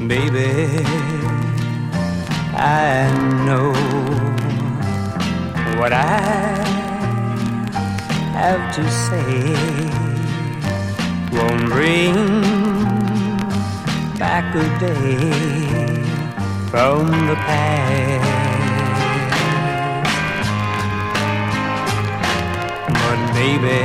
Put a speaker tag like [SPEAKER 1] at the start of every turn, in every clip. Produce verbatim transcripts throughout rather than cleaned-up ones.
[SPEAKER 1] Baby, I know what I have to say won't bring back a day from the past. But baby,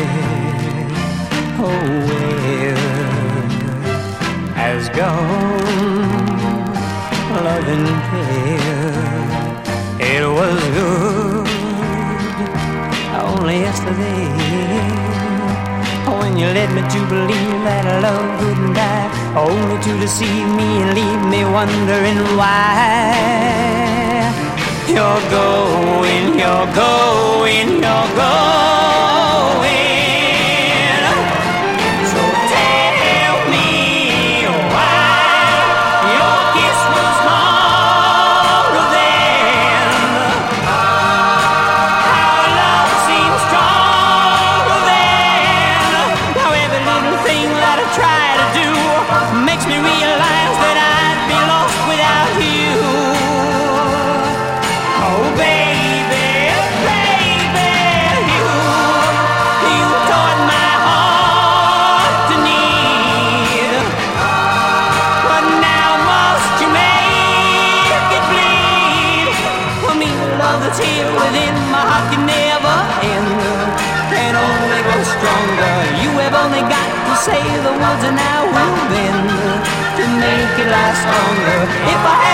[SPEAKER 1] oh well, has gone love and care. It was good only yesterday when you led me to believe that love couldn't die, only to deceive me and leave me wondering why. You're going, you're going, you're going. So tell me why your kiss was stronger then. How love seems stronger then. Now every little thing that I try to do makes me realize that I'd be lost without you. Oh baby, baby, you, you taught my heart to need. But now must you make it bleed for me? Love that's here within my heart can never end, can only grow stronger. You have only got to say the words and I will bend to make it last longer. If I